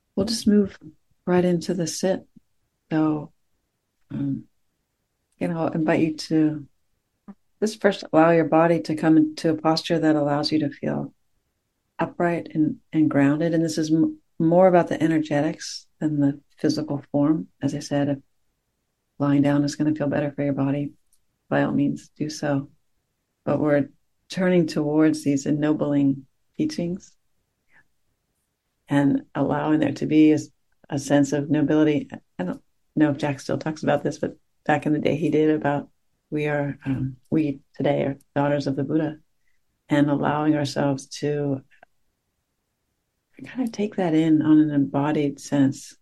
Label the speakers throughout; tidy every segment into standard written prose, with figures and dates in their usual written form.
Speaker 1: we'll just move right into the sit. So, um, I'll invite you to just first allow your body to come into a posture that allows you to feel upright and grounded. And this is more about the energetics than the physical form. As I said, if lying down is going to feel better for your body, by all means do so. But we're turning towards these ennobling teachings and allowing there to be a sense of nobility. I don't know if Jack still talks about this, but back in the day he did, about we today are daughters of the Buddha, and allowing ourselves to kind of take that in on an embodied sense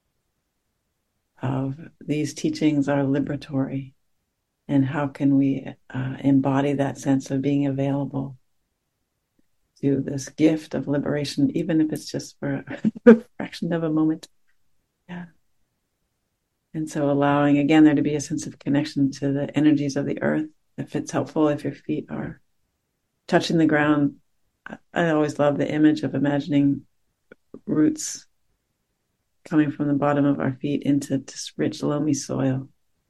Speaker 1: of these teachings are liberatory, and how can we embody that sense of being available to this gift of liberation, even if it's just for a fraction of a moment. Yeah. And so allowing again there to be a sense of connection to the energies of the earth. If it's helpful, if your feet are touching the ground, I always love the image of imagining roots coming from the bottom of our feet into this rich, loamy soil.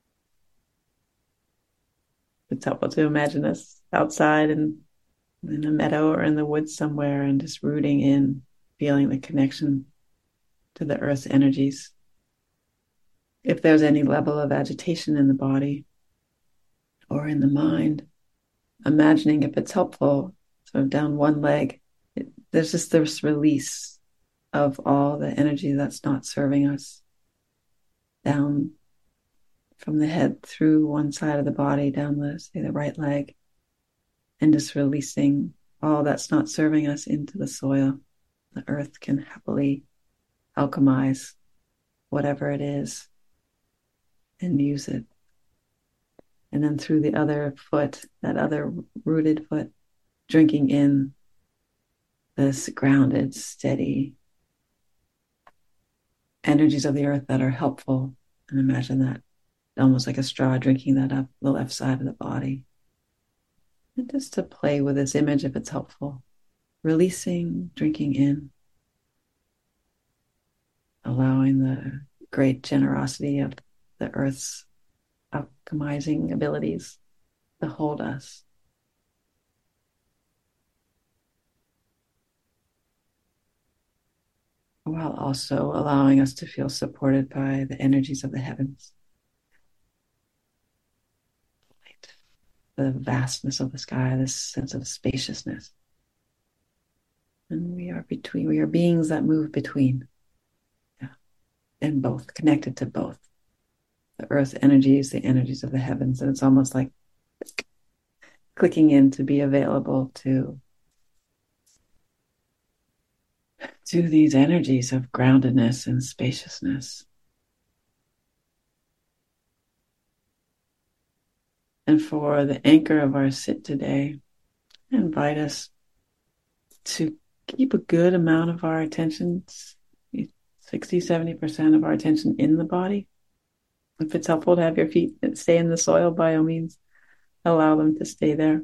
Speaker 1: It's helpful to imagine us outside and in a meadow or in the woods somewhere, and just rooting in, feeling the connection to the earth's energies. If there's any level of agitation in the body or in the mind, imagining, if it's helpful, sort of down one leg, there's just this release of all the energy that's not serving us, down from the head through one side of the body, down the right leg, and just releasing all that's not serving us into the soil. The earth can happily alchemize whatever it is and use it. And then through the other foot, that other rooted foot, drinking in this grounded, steady energies of the earth that are helpful. And imagine that almost like a straw, drinking that up the left side of the body. And just to play with this image if it's helpful. Releasing, drinking in, allowing the great generosity of the earth's alchemizing abilities to hold us. While also allowing us to feel supported by the energies of the heavens, the vastness of the sky, this sense of spaciousness. And we are beings that move between, yeah, and both, connected to both. The earth energies, the energies of the heavens. And it's almost like clicking in to be available to these energies of groundedness and spaciousness. And for the anchor of our sit today, I invite us to keep a good amount of our attention, 60-70% of our attention in the body. If it's helpful to have your feet stay in the soil, by all means, allow them to stay there.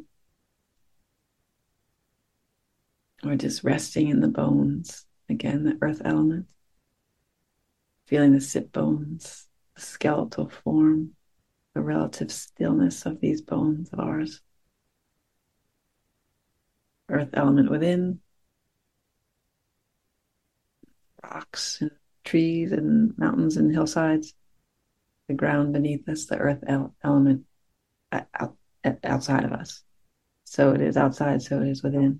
Speaker 1: Or just resting in the bones. Again, the earth element. Feeling the sit bones, the skeletal form, the relative stillness of these bones of ours. Earth element within, rocks and trees and mountains and hillsides. The ground beneath us, the earth element outside of us. So it is outside, so it is within.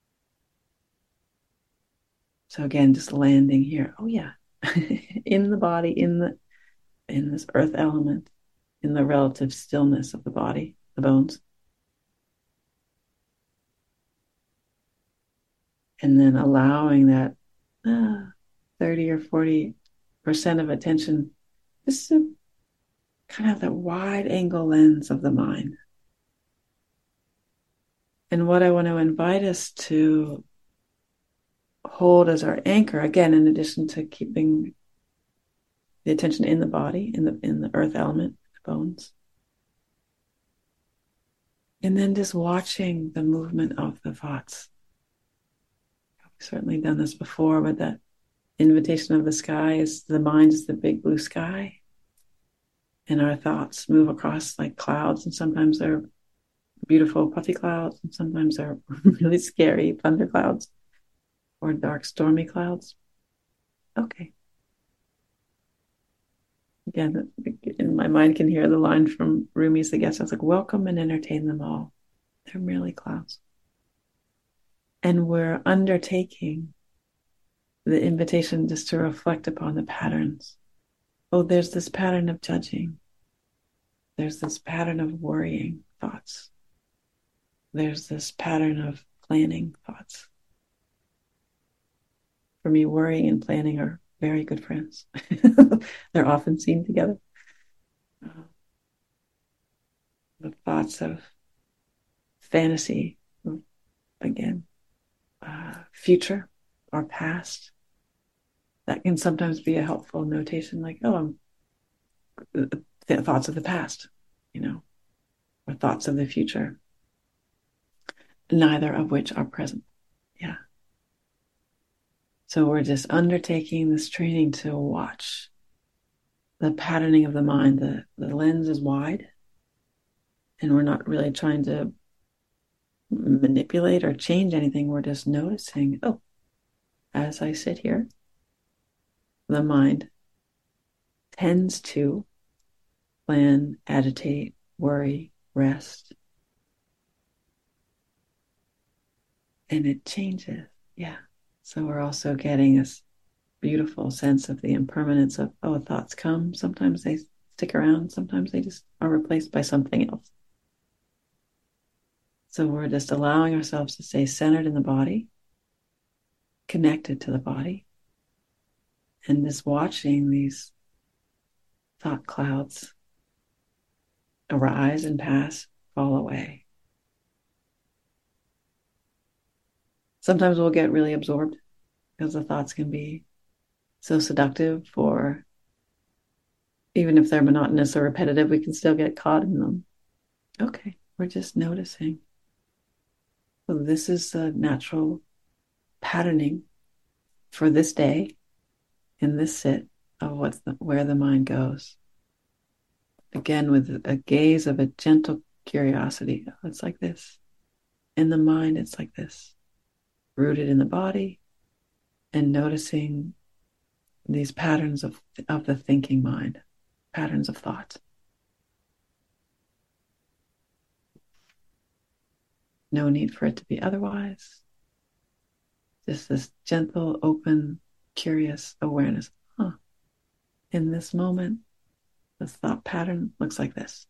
Speaker 1: So again, just landing here. Oh yeah, in the body, in this earth element, in the relative stillness of the body, the bones. And then allowing that 30 or 40% of attention, just to kind of the wide angle lens of the mind. And what I want to invite us to hold as our anchor, again, in addition to keeping the attention in the body, in the earth element, the bones. And then just watching the movement of the thoughts. We've certainly done this before, but that invitation of the sky is the mind is the big blue sky. And our thoughts move across like clouds. And sometimes they're beautiful, puffy clouds. And sometimes they're really scary thunder clouds or dark, stormy clouds. Okay. Again, in my mind can hear the line from Rumi's The Guest. I was like, welcome and entertain them all. They're merely clouds. And we're undertaking the invitation just to reflect upon the patterns. Oh, there's this pattern of judging. There's this pattern of worrying thoughts. There's this pattern of planning thoughts. For me, worrying and planning are very good friends. They're often seen together. The thoughts of fantasy, again, future or past, that can sometimes be a helpful notation, like, oh, thoughts of the past, or thoughts of the future, neither of which are present. Yeah. So we're just undertaking this training to watch the patterning of the mind. The lens is wide, and we're not really trying to manipulate or change anything. We're just noticing, oh, as I sit here, the mind tends to plan, agitate, worry, rest, and it changes. Yeah. So we're also getting this beautiful sense of the impermanence of, oh, thoughts come. Sometimes they stick around. Sometimes they just are replaced by something else. So we're just allowing ourselves to stay centered in the body, connected to the body, and just watching these thought clouds arise and pass, fall away. Sometimes we'll get really absorbed because the thoughts can be so seductive, or even if they're monotonous or repetitive, we can still get caught in them. Okay, we're just noticing. So this is a natural patterning for this day in this sit of where the mind goes. Again, with a gaze of a gentle curiosity. Oh, it's like this. In the mind, it's like this. Rooted in the body and noticing these patterns of the thinking mind, patterns of thought. No need for it to be otherwise. Just this gentle, open, curious awareness. In this moment, this thought pattern looks like this.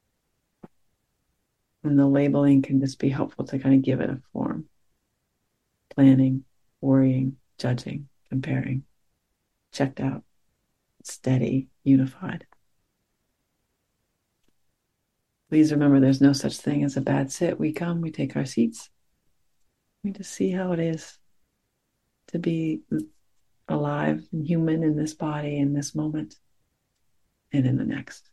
Speaker 1: And the labeling can just be helpful to kind of give it a form. Planning, worrying, judging, comparing, checked out, steady, unified. Please remember there's no such thing as a bad sit. We come, we take our seats. We just see how it is to be alive and human in this body, in this moment, and in the next.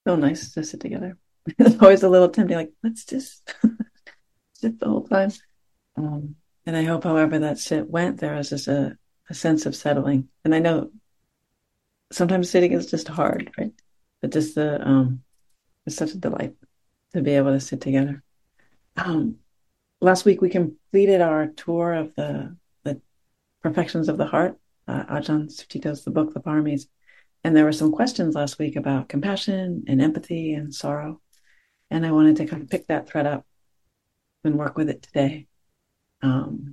Speaker 1: So nice to sit together. It's always a little tempting, like, let's just sit the whole time. Um, and I hope, however that sit went, there was just a sense of settling. And I know sometimes sitting is just hard, right? But just it's such a delight to be able to sit together. Um, Last week we completed our tour of the Perfections of the Heart, Ajahn Sucitto's the book, the Paramis. And there were some questions last week about compassion and empathy and sorrow. And I wanted to kind of pick that thread up and work with it today. Um,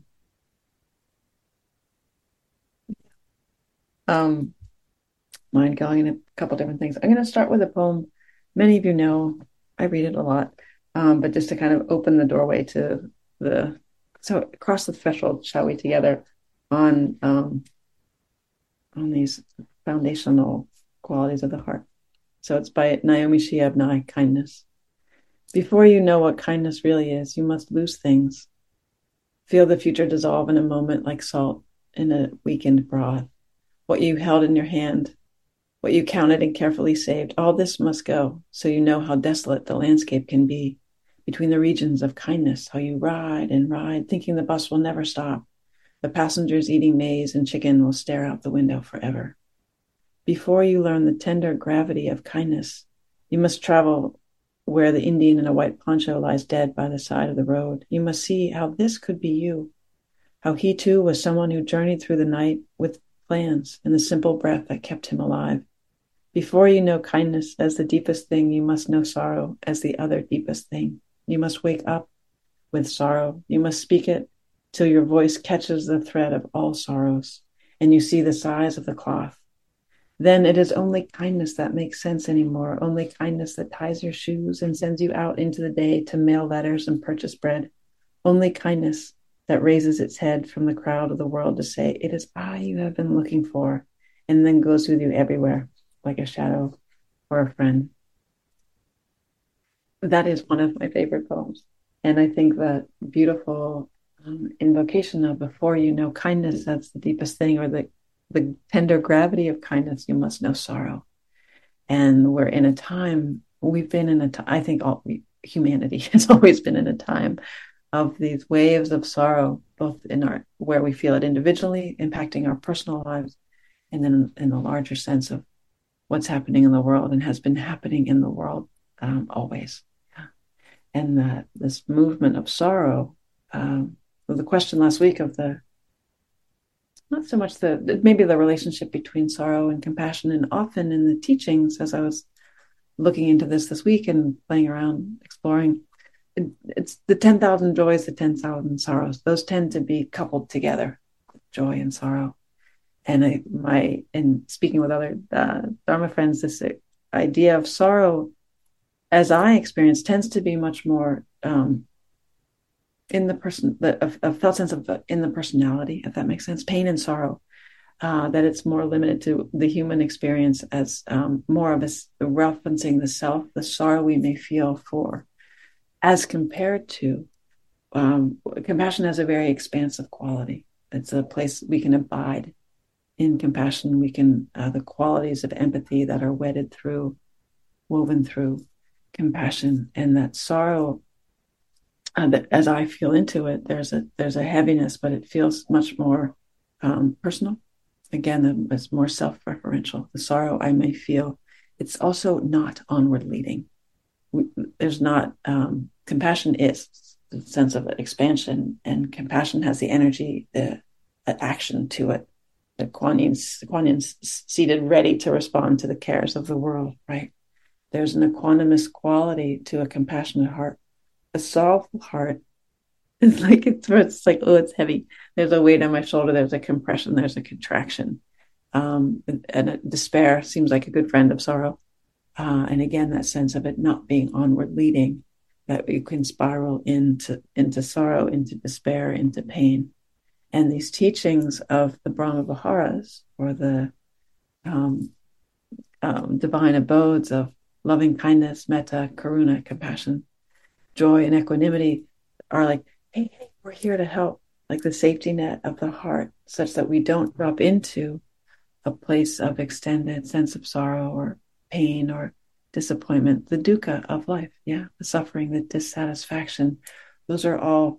Speaker 1: um, Mind going in a couple different things. I'm going to start with a poem. Many of you know I read it a lot, but just to kind of open the doorway to so across the threshold, shall we, together on these foundational qualities of the heart. So it's by Naomi Shihab Nye, Kindness. Before you know what kindness really is, you must lose things. Feel the future dissolve in a moment like salt in a weakened broth. What you held in your hand, what you counted and carefully saved, all this must go, so you know how desolate the landscape can be. Between the regions of kindness, how you ride and ride, thinking the bus will never stop. The passengers eating maize and chicken will stare out the window forever. Before you learn the tender gravity of kindness, you must travel where the Indian in a white poncho lies dead by the side of the road. You must see how this could be you, how he too was someone who journeyed through the night with plans and the simple breath that kept him alive. Before you know kindness as the deepest thing, you must know sorrow as the other deepest thing. You must wake up with sorrow. You must speak it till your voice catches the thread of all sorrows and you see the size of the cloth. Then it is only kindness that makes sense anymore, only kindness that ties your shoes and sends you out into the day to mail letters and purchase bread, only kindness that raises its head from the crowd of the world to say, it is I you have been looking for, and then goes with you everywhere like a shadow or a friend. That is one of my favorite poems. And I think that beautiful invocation of before you know kindness, that's the deepest thing, or the tender gravity of kindness, you must know sorrow. And we're in a time, we've been in a time, I think humanity has always been in a time of these waves of sorrow, both in where we feel it individually, impacting our personal lives, and then in the larger sense of what's happening in the world and has been happening in the world always. Yeah. And this movement of sorrow, the question last week of not so much maybe the relationship between sorrow and compassion, and often in the teachings, as I was looking into this week and playing around, exploring, it's the 10,000 joys, the 10,000 sorrows. Those tend to be coupled together, joy and sorrow. And in speaking with other Dharma friends, this idea of sorrow, as I experience, tends to be much more in the person, a felt sense of in the personality, if that makes sense. Pain and sorrow, that it's more limited to the human experience as more of a referencing the self, the sorrow we may feel for, as compared to compassion has a very expansive quality. It's a place we can abide in compassion. We can, the qualities of empathy that are woven through compassion, and that sorrow, that as I feel into it, there's a heaviness, but it feels much more personal. Again, it's more self-referential. The sorrow I may feel, it's also not onward leading. There's not, compassion is the sense of expansion, and compassion has the energy, the action to it. The Kuan Yin's seated ready to respond to the cares of the world, right? There's an equanimous quality to a compassionate heart. A sorrowful heart is like, it's like, oh, it's heavy. There's a weight on my shoulder. There's a compression. There's a contraction. And a despair seems like a good friend of sorrow. And again, that sense of it not being onward leading, that you can spiral into sorrow, into despair, into pain. And these teachings of the Brahma Viharas, or the divine abodes of loving kindness, metta, karuna, compassion, joy, and equanimity, are like, hey, we're here to help, like the safety net of the heart, such that we don't drop into a place of extended sense of sorrow or pain or disappointment, the dukkha of life. Yeah, the suffering, the dissatisfaction. Those are all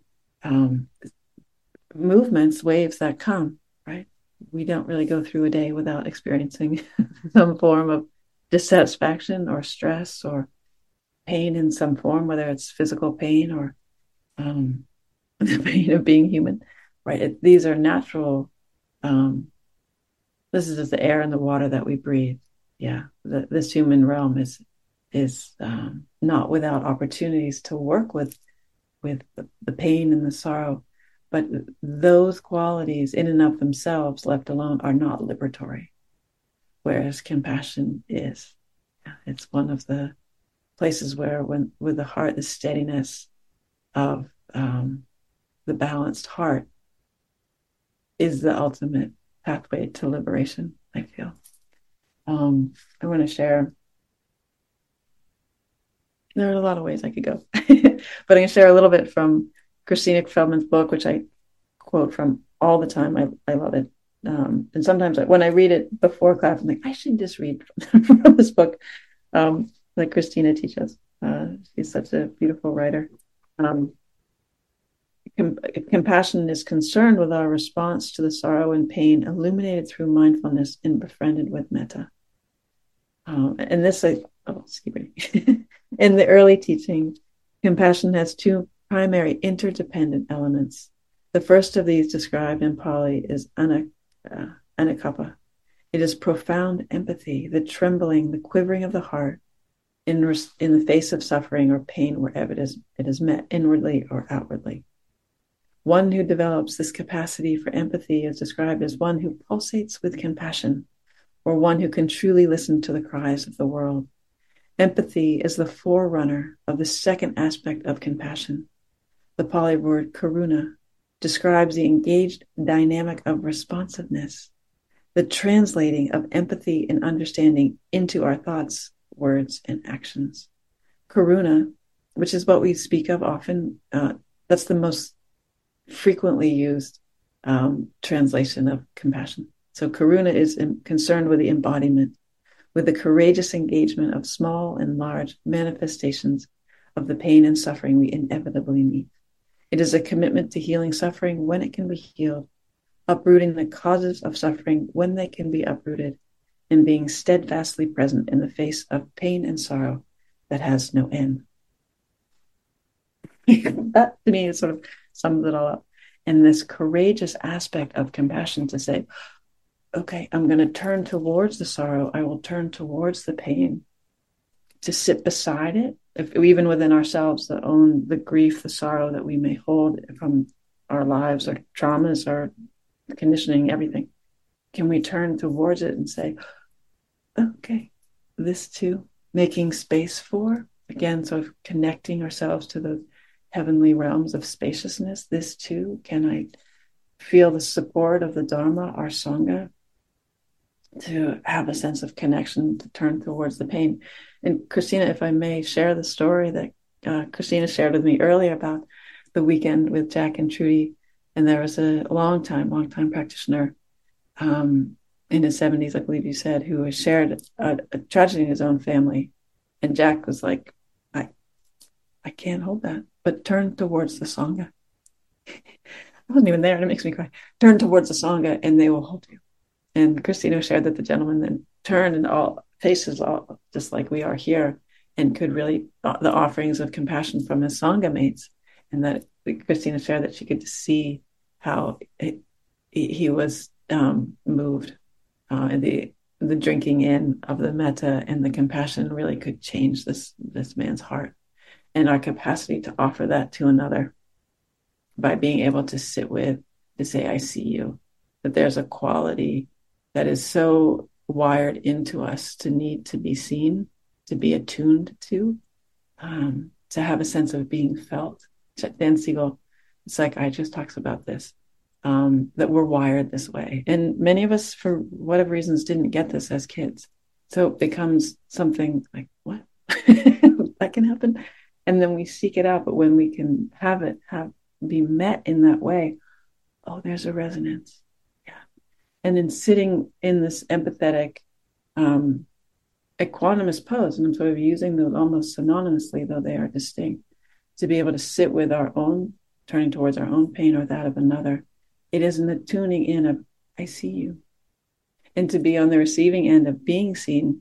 Speaker 1: movements, waves that come, right? We don't really go through a day without experiencing some form of dissatisfaction or stress or pain in some form, whether it's physical pain or the pain of being human, right? These are natural. This is just the air and the water that we breathe. Yeah, this human realm is not without opportunities to work with the pain and the sorrow, but those qualities in and of themselves, left alone, are not liberatory, whereas compassion is. It's one of the places where, when with the heart, the steadiness of the balanced heart is the ultimate pathway to liberation, I feel. I want to share. There are a lot of ways I could go, but I'm going to share a little bit from Christina Feldman's book, which I quote from all the time. I love it. And sometimes when I read it before class, I'm like, I should just read from this book, like Christina teaches. She's such a beautiful writer. Compassion is concerned with our response to the sorrow and pain, illuminated through mindfulness and befriended with metta. And this, excuse me. In the early teaching, compassion has two primary interdependent elements. The first of these, described in Pali, is anukappa. It is profound empathy, the trembling, the quivering of the heart in the face of suffering or pain, wherever it is met, inwardly or outwardly. One who develops this capacity for empathy is described as one who pulsates with compassion, or one who can truly listen to the cries of the world. Empathy is the forerunner of the second aspect of compassion. The Pali word karuna describes the engaged dynamic of responsiveness, the translating of empathy and understanding into our thoughts, words, and actions. Karuna, which is what we speak of often, that's the most frequently used translation of compassion. So karuna is concerned with the embodiment, with the courageous engagement of small and large manifestations of the pain and suffering we inevitably meet. It is a commitment to healing suffering when it can be healed, uprooting the causes of suffering when they can be uprooted, and being steadfastly present in the face of pain and sorrow that has no end. That, to me, sort of sums it all up. And this courageous aspect of compassion to say, okay, I'm going to turn towards the sorrow. I will turn towards the pain, to sit beside it, even within ourselves, to own the grief, the sorrow that we may hold from our lives, our traumas, our conditioning, everything. Can we turn towards it and say, okay, this too, making space for, again, sort of connecting ourselves to the heavenly realms of spaciousness. This too, can I feel the support of the Dharma, our Sangha, to have a sense of connection, to turn towards the pain. And Christina, if I may share the story that Christina shared with me earlier about the weekend with Jack and Trudy. And there was a long time practitioner in his 70s, I believe you said, who has shared a tragedy in his own family. And Jack was like, I can't hold that, but turn towards the Sangha. I wasn't even there, and it makes me cry. Turn towards the Sangha and they will hold you. And Christina shared that the gentleman then turned and all faces, all just like we are here, and could really, the offerings of compassion from his Sangha mates. And that Christina shared that she could see how he was moved, and the drinking in of the metta and the compassion really could change this man's heart, and our capacity to offer that to another by being able to sit with, to say, I see you, that there's a quality that is so wired into us to need to be seen, to be attuned to have a sense of being felt. Dan Siegel, psychiatrist, talks about this, that we're wired this way. And many of us, for whatever reasons, didn't get this as kids. So it becomes something like, what? That can happen? And then we seek it out. But when we can be met in that way, oh, there's a resonance. Yeah. And in sitting in this empathetic equanimous pose, and I'm sort of using those almost synonymously, though they are distinct, to be able to sit with our own, turning towards our own pain or that of another. It is in the tuning in of, I see you. And to be on the receiving end of being seen,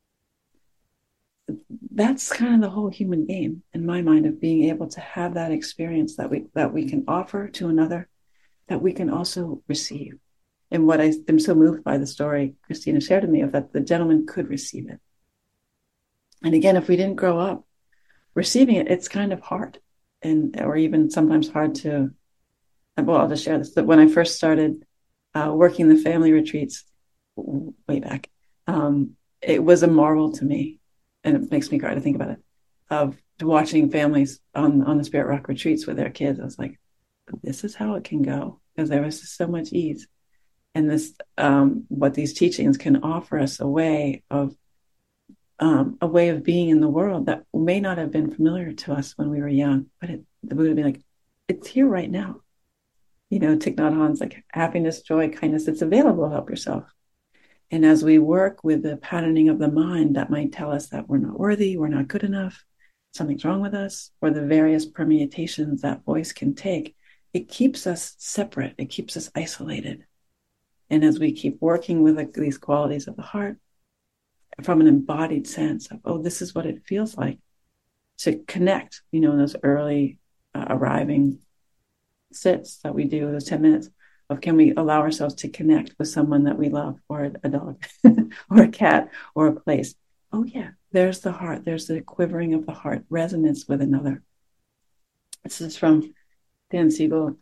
Speaker 1: that's kind of the whole human game in my mind, of being able to have that experience that we can offer to another, that we can also receive. And what I am so moved by the story Christina shared with me of that the gentleman could receive it. And again, if we didn't grow up receiving it, it's kind of hard, and or even sometimes hard to. Well, I'll just share this. That when I first started working the family retreats way back, it was a marvel to me, and it makes me cry to think about it. Of watching families on the Spirit Rock retreats with their kids, I was like, this is how it can go, because there was just so much ease. And this, what these teachings can offer us a way of being in the world that may not have been familiar to us when we were young, but the Buddha would be like, it's here right now. You know, Thich Nhat Hanh's like, happiness, joy, kindness, it's available, help yourself. And as we work with the patterning of the mind that might tell us that we're not worthy, we're not good enough, something's wrong with us, or the various permutations that voice can take, it keeps us separate, it keeps us isolated. And as we keep working with these qualities of the heart, from an embodied sense of, oh, this is what it feels like to connect, you know, in those early arriving sits that we do, those 10 minutes of, can we allow ourselves to connect with someone that we love, or a dog or a cat or a place? Oh yeah, there's the heart, there's the quivering of the heart, resonance with another. This is from Dan Siegel.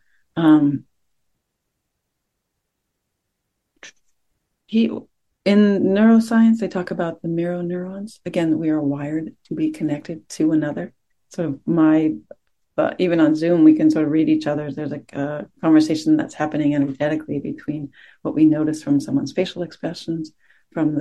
Speaker 1: He In neuroscience, they talk about the mirror neurons. Again, we are wired to be connected to another. So even on Zoom, we can sort of read each other. There's a conversation that's happening energetically between what we notice from someone's facial expressions, from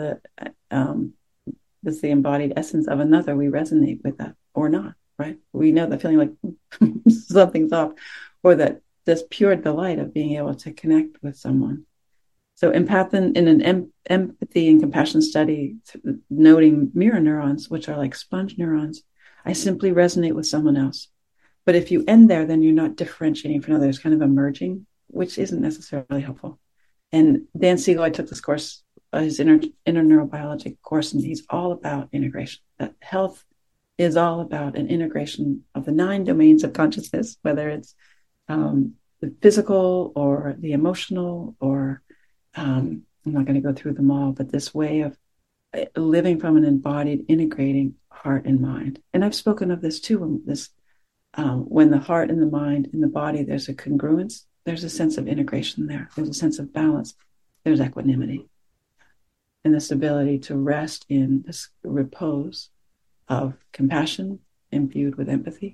Speaker 1: the embodied essence of another. We resonate with that or not, right? We know the feeling like something's off, or that this pure delight of being able to connect with someone. So in an empathy and compassion study, noting mirror neurons, which are like sponge neurons, I simply resonate with someone else. But if you end there, then you're not differentiating from others, kind of emerging, which isn't necessarily helpful. And Dan Siegel, I took this course, his inner neurobiology course, and he's all about integration. That health is all about an integration of the 9 domains of consciousness, whether it's the physical or the emotional, or I'm not going to go through them all, but this way of living from an embodied, integrating heart and mind. And I've spoken of this too, when the heart and the mind and the body, there's a congruence, there's a sense of integration there. There's a sense of balance. There's equanimity. And this ability to rest in this repose of compassion imbued with empathy,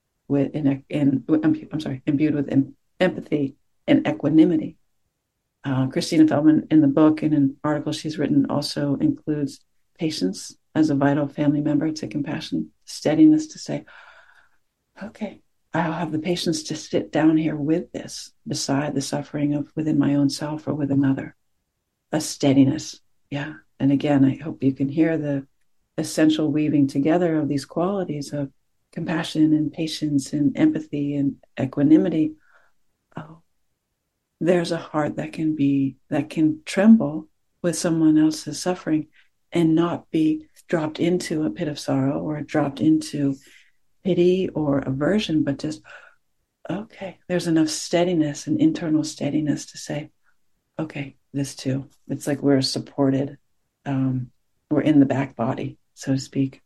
Speaker 1: imbued with empathy and equanimity. Christina Feldman, in the book and in articles she's written, also includes patience as a vital family member to compassion, steadiness to say, okay, I'll have the patience to sit down here with this, beside the suffering of within my own self or with another. A steadiness, yeah. And again, I hope you can hear the essential weaving together of these qualities of compassion and patience and empathy and equanimity. Oh, there's a heart that can tremble with someone else's suffering and not be dropped into a pit of sorrow or dropped into pity or aversion, but just, okay, there's enough steadiness and internal steadiness to say, okay, this too. It's like we're supported. We're in the back body, so to speak.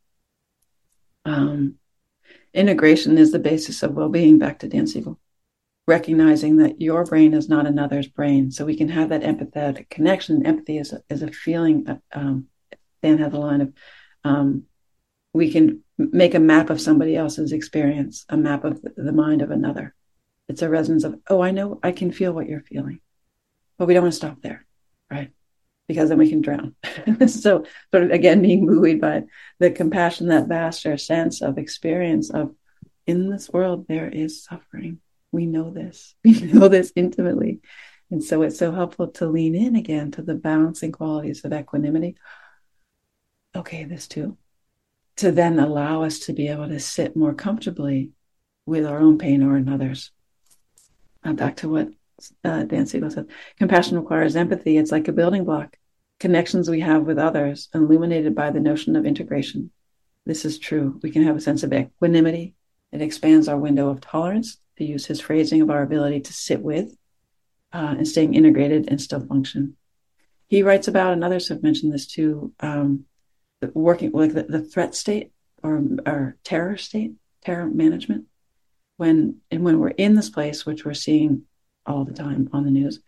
Speaker 1: Integration is the basis of well-being, back to Dan Siegel. Recognizing that your brain is not another's brain. So we can have that empathetic connection. Empathy is a feeling. Dan had the line of, we can make a map of somebody else's experience, a map of the mind of another. It's a resonance of, oh, I know, I can feel what you're feeling. But we don't want to stop there, right? Because then we can drown. So sort of, again, being buoyed by the compassion, that vaster sense of experience of, in this world, there is suffering. We know this. We know this intimately. And so it's so helpful to lean in again to the balancing qualities of equanimity. okay, this too, to then allow us to be able to sit more comfortably with our own pain or another's. Back to what Dan Siegel said, compassion requires empathy. It's like a building block. Connections we have with others, illuminated by the notion of integration. This is true. We can have a sense of equanimity. It expands our window of tolerance, to use his phrasing, of our ability to sit with and staying integrated and still function. He writes about, and others have mentioned this too, working like the threat state or terror state, terror management. When we're in this place, which we're seeing all the time on the news,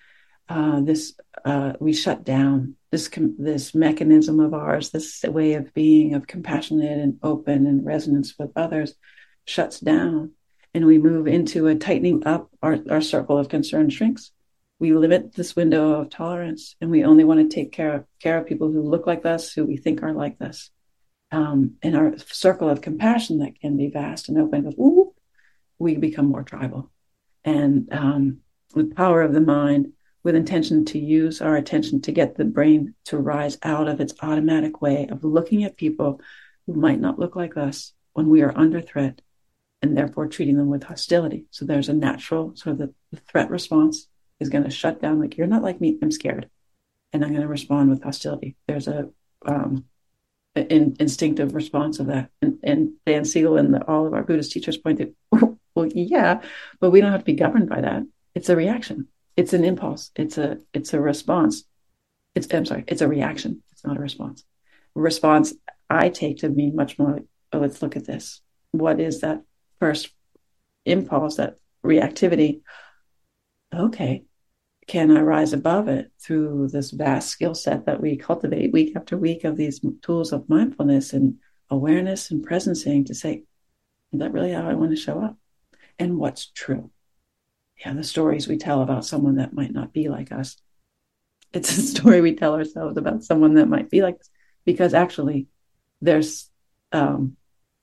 Speaker 1: we shut down this mechanism of ours, this way of being, of compassionate and open and resonance with others, shuts down, and we move into a tightening up. Our circle of concern shrinks. We limit this window of tolerance, and we only want to take care of people who look like us, who we think are like us. And our circle of compassion that can be vast and open goes, ooh, we become more tribal. And with power of the mind, with intention to use our attention to get the brain to rise out of its automatic way of looking at people who might not look like us when we are under threat, and therefore treating them with hostility. So there's a natural sort of the threat response is going to shut down, like, you're not like me, I'm scared. And I'm going to respond with hostility. There's a instinctive response of that. And Dan Siegel and all of our Buddhist teachers pointed, well, yeah, but we don't have to be governed by that. It's a reaction. It's an impulse. It's a response. It's a reaction. It's not a response. Response I take to mean much more like, oh, let's look at this. What is that first impulse, that reactivity? Okay, can I rise above it through this vast skill set that we cultivate week after week of these tools of mindfulness and awareness and presencing, to say, is that really how I want to show up? And what's true? Yeah, the stories we tell about someone that might not be like us. It's a story we tell ourselves about someone that might be like us, because actually there's so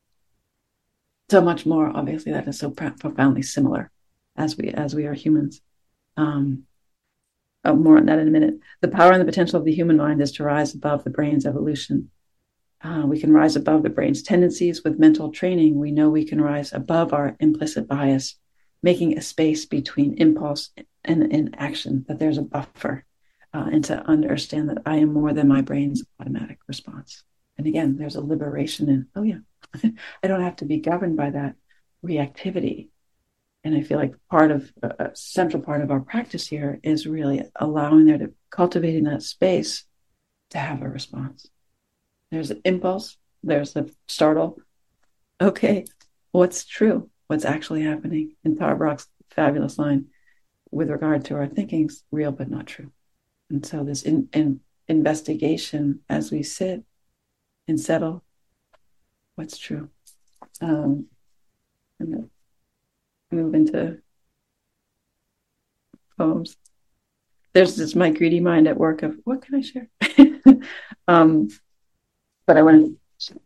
Speaker 1: much more, obviously, that is so profoundly similar as we are humans. More on that in a minute. The power and the potential of the human mind is to rise above the brain's evolution. We can rise above the brain's tendencies with mental training. We know we can rise above our implicit bias, making a space between impulse and action, that there's a buffer, and to understand that I am more than my brain's automatic response. And again, there's a liberation in, oh yeah, I don't have to be governed by that reactivity. And I feel like a central part of our practice here is really allowing there to cultivating that space to have a response. There's an impulse, there's the startle. Okay, what's true? What's actually happening? And Tara Brach's fabulous line with regard to our thinking's real but not true. And so this investigation as we sit and settle, what's true? And then move into poems. There's this my greedy mind at work of what can I share? But I want to.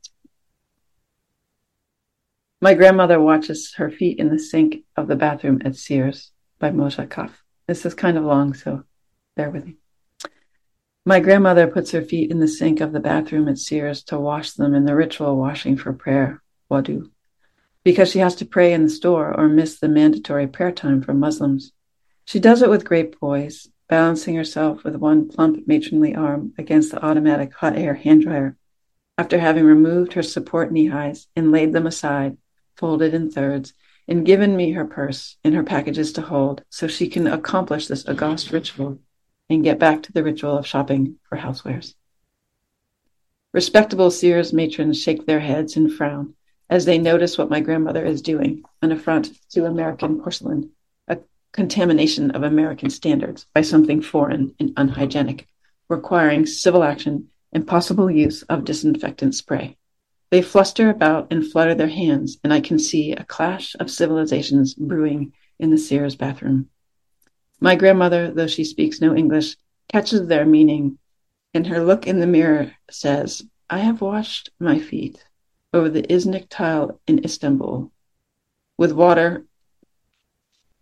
Speaker 1: My grandmother watches her feet in the sink of the bathroom at Sears by Moshe Kaf. This is kind of long, so bear with me. My grandmother puts her feet in the sink of the bathroom at Sears to wash them in the ritual washing for prayer, wudu, because she has to pray in the store or miss the mandatory prayer time for Muslims. She does it with great poise, balancing herself with one plump matronly arm against the automatic hot air hand dryer, after having removed her support knee highs and laid them aside, folded in thirds, and given me her purse and her packages to hold so she can accomplish this august ritual and get back to the ritual of shopping for housewares. Respectable Sears matrons shake their heads and frown as they notice what my grandmother is doing, an affront to American porcelain, a contamination of American standards by something foreign and unhygienic, requiring civil action and possible use of disinfectant spray. They fluster about and flutter their hands, and I can see a clash of civilizations brewing in the Sears bathroom. My grandmother, though she speaks no English, catches their meaning, and her look in the mirror says, I have washed my feet over the Iznik tile in Istanbul with water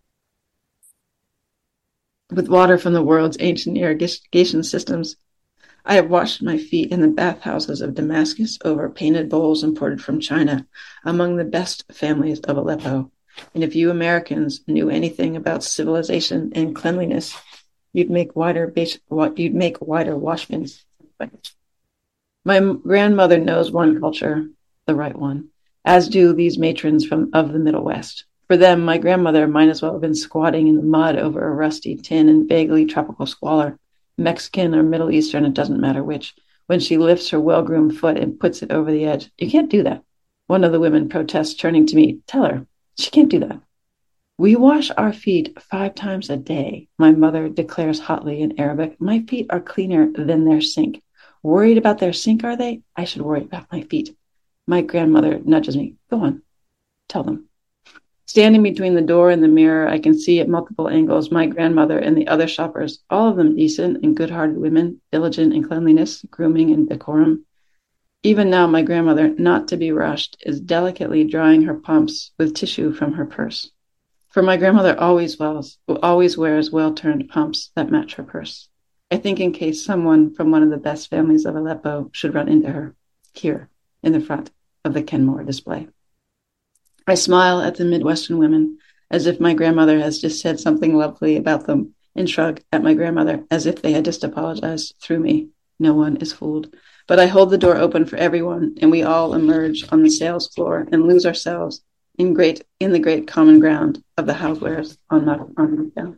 Speaker 1: from the world's ancient irrigation systems. I have washed my feet in the bathhouses of Damascus over painted bowls imported from China, among the best families of Aleppo. And if you Americans knew anything about civilization and cleanliness, you'd make wider washbins. My grandmother knows one culture, the right one, as do these matrons of the Middle West. For them, my grandmother might as well have been squatting in the mud over a rusty tin in vaguely tropical squalor. Mexican or Middle Eastern, it doesn't matter which, when she lifts her well-groomed foot and puts it over the edge. You can't do that. One of the women protests, turning to me. Tell her, she can't do that. We wash our feet 5 times a day, my mother declares hotly in Arabic. My feet are cleaner than their sink. Worried about their sink, are they? I should worry about my feet. My grandmother nudges me. Go on, tell them. Standing between the door and the mirror, I can see at multiple angles my grandmother and the other shoppers, all of them decent and good-hearted women, diligent in cleanliness, grooming, and decorum. Even now, my grandmother, not to be rushed, is delicately drying her pumps with tissue from her purse. For my grandmother always wears well-turned pumps that match her purse. I think in case someone from one of the best families of Aleppo should run into her, here, in the front of the Kenmore display. I smile at the Midwestern women as if my grandmother has just said something lovely about them, and shrug at my grandmother as if they had just apologized through me. No one is fooled. But I hold the door open for everyone, and we all emerge on the sales floor and lose ourselves in the great common ground of the housewares on knockdown.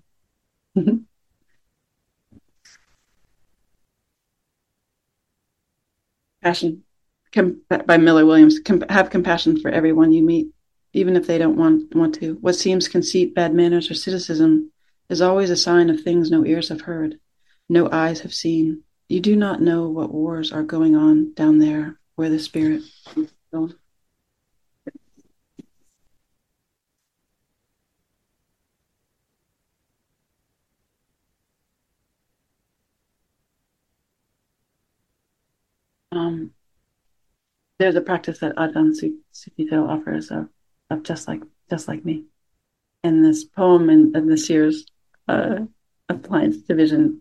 Speaker 1: Passion by Miller Williams. Have compassion for everyone you meet, even if they don't want to. What seems conceit, bad manners, or cynicism is always a sign of things no ears have heard, no eyes have seen. You do not know what wars are going on down there where the spirit is going. There's a practice that Ajahn Sutito offers of just like me. And this poem in the Sears Appliance Division,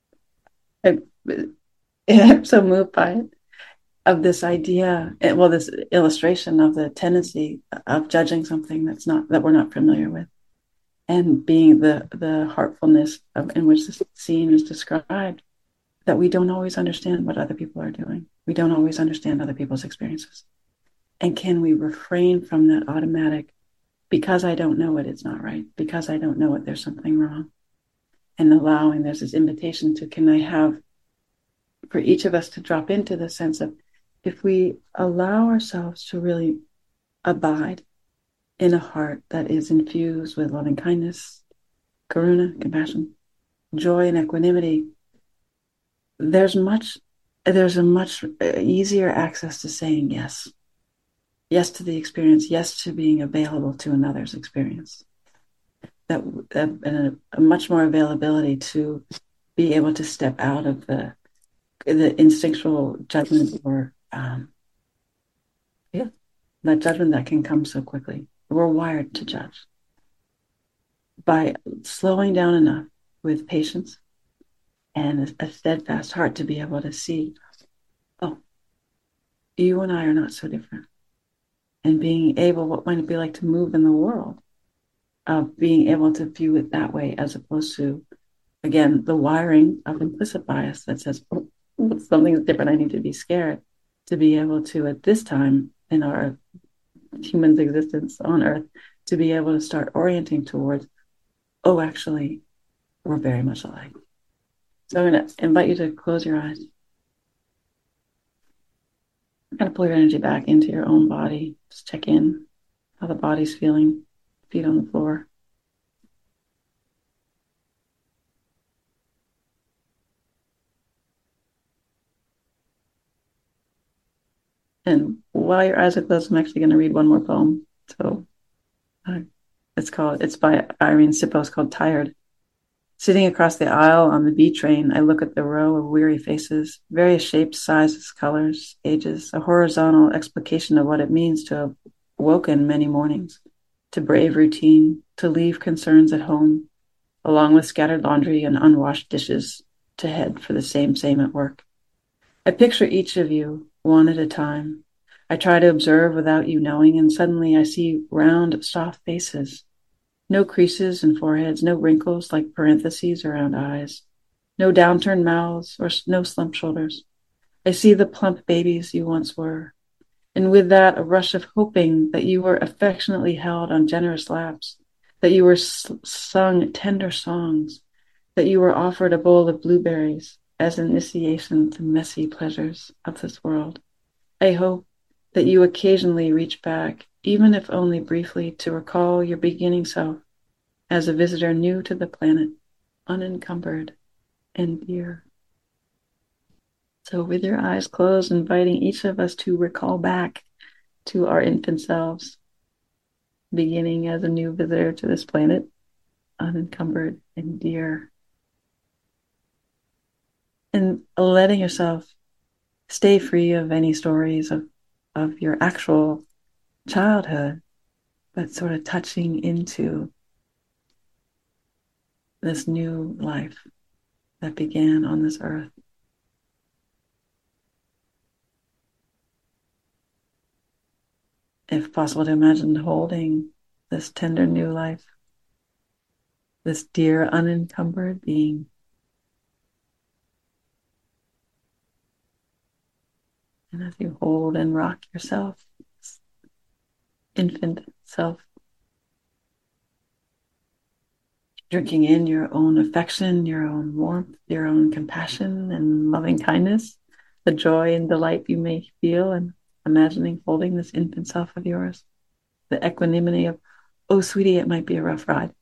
Speaker 1: I'm so moved by it, of this idea, this illustration of the tendency of judging something that we're not familiar with, and being the heartfulness in which the scene is described, that we don't always understand what other people are doing. We don't always understand other people's experiences. And can we refrain from that automatic, because I don't know it, it's not right. Because I don't know it, there's something wrong. And there's this invitation to, can I have, for each of us to drop into the sense of, if we allow ourselves to really abide in a heart that is infused with loving kindness, karuna, compassion, joy, and equanimity, there's a much easier access to saying yes. Yes to the experience, yes to being available to another's experience. And a much more availability to be able to step out of the instinctual judgment or that judgment that can come so quickly. We're wired to judge. By slowing down enough with patience and a steadfast heart to be able to see, oh, you and I are not so different. And being able, what might it be like to move in the world, of being able to view it that way, as opposed to, again, the wiring of implicit bias that says, oh, something's different, I need to be scared, to be able to, at this time in our human's existence on Earth, to be able to start orienting towards, oh, actually, we're very much alike. So I'm going to invite you to close your eyes. Kind of pull your energy back into your own body. Just check in how the body's feeling, feet on the floor. And while your eyes are closed, I'm actually going to read one more poem. So it's by Irene Sippo. It's called Tired. Sitting across the aisle on the B train, I look at the row of weary faces, various shapes, sizes, colors, ages, a horizontal explication of what it means to have woken many mornings, to brave routine, to leave concerns at home, along with scattered laundry and unwashed dishes, to head for the same at work. I picture each of you one at a time. I try to observe without you knowing, and suddenly I see round, soft faces. No creases in foreheads, no wrinkles like parentheses around eyes, no downturned mouths or no slumped shoulders. I see the plump babies you once were, and with that, a rush of hoping that you were affectionately held on generous laps, that you were sung tender songs, that you were offered a bowl of blueberries as an initiation to messy pleasures of this world. I hope that you occasionally reach back, even if only briefly, to recall your beginning self as a visitor new to the planet, unencumbered and dear. So, with your eyes closed, inviting each of us to recall back to our infant selves, beginning as a new visitor to this planet, unencumbered and dear. And letting yourself stay free of any stories of your actual childhood, but sort of touching into this new life that began on this earth. If possible, to imagine holding this tender new life, this dear, unencumbered being. And as you hold and rock yourself, infant self, drinking in your own affection, your own warmth, your own compassion and loving kindness, the joy and delight you may feel, and imagining holding this infant self of yours, the equanimity of, oh, sweetie, it might be a rough ride.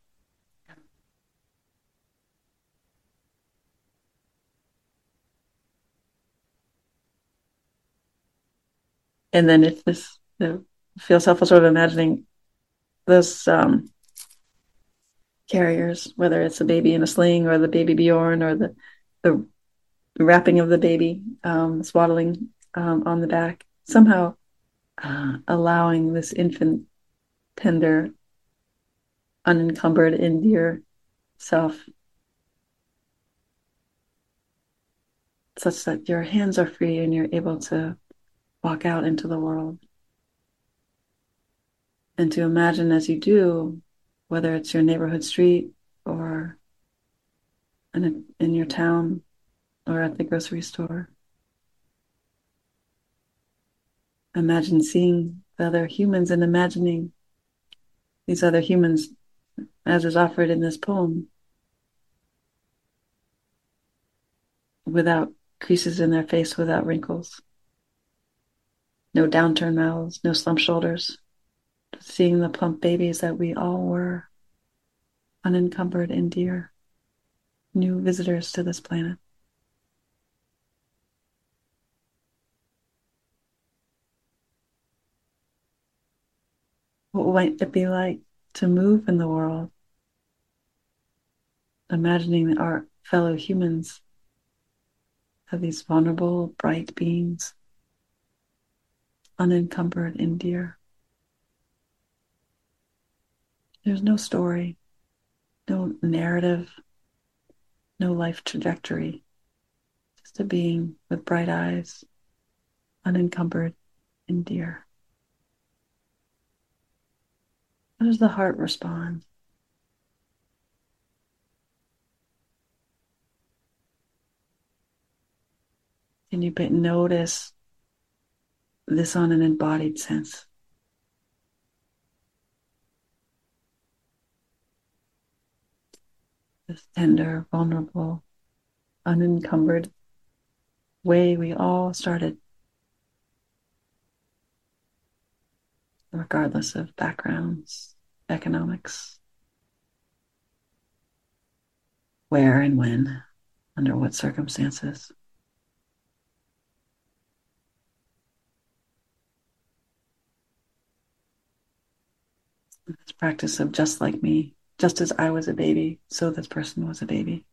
Speaker 1: And then if this feels helpful, sort of imagining those carriers, whether it's a baby in a sling or the baby Bjorn or the wrapping of the baby, swaddling on the back, somehow allowing this infant, tender, unencumbered, and dear self, such that your hands are free and you're able to walk out into the world. And to imagine as you do, whether it's your neighborhood street or in your town or at the grocery store, imagine seeing the other humans and imagining these other humans as is offered in this poem, without creases in their face, without wrinkles, no downturned mouths, no slumped shoulders, seeing the plump babies that we all were, unencumbered and dear, new visitors to this planet. What might it be like to move in the world, imagining that our fellow humans are these vulnerable, bright beings, unencumbered and dear? There's no story, no narrative, no life trajectory, just a being with bright eyes, unencumbered and dear. How does the heart respond? Can you notice this on an embodied sense? This tender, vulnerable, unencumbered way we all started, regardless of backgrounds, economics, where and when, under what circumstances. This practice of just like me, just as I was a baby, so this person was a baby.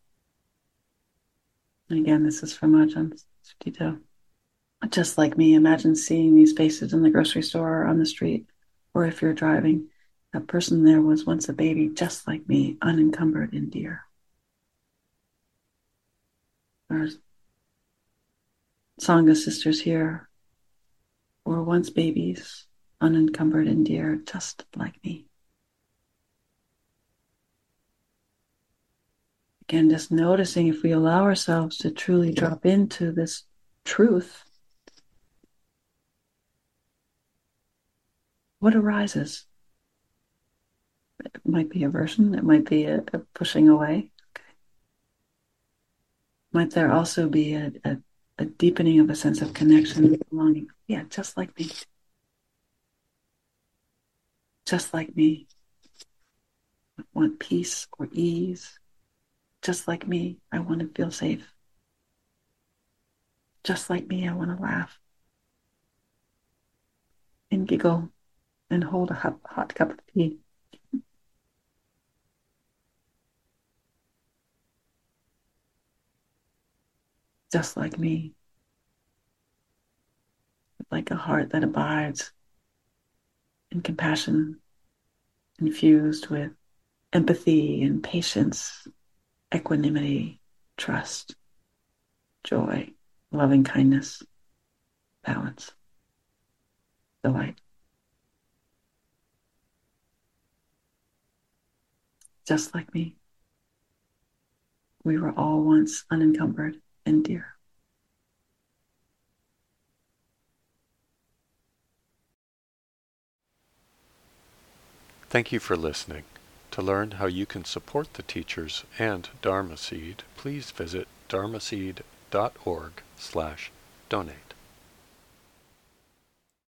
Speaker 1: And again, this is from Ajahn Sucitto. Just like me, imagine seeing these faces in the grocery store or on the street, or if you're driving, that person there was once a baby, just like me, unencumbered and dear. Or Sangha sisters here were once babies, unencumbered and dear, just like me. Again, just noticing if we allow ourselves to truly drop into this truth, what arises? It might be aversion, it might be a pushing away. Okay. Might there also be a deepening of a sense of connection and belonging? Yeah, just like me. Just like me. I want peace or ease. Just like me, I want to feel safe. Just like me, I want to laugh and giggle and hold a hot cup of tea. Just like me, like a heart that abides in compassion, infused with empathy and patience, equanimity, trust, joy, loving kindness, balance, delight. Just like me, we were all once unencumbered and dear.
Speaker 2: Thank you for listening. To learn how you can support the teachers and Dharma Seed, please visit dharmaseed.org/donate.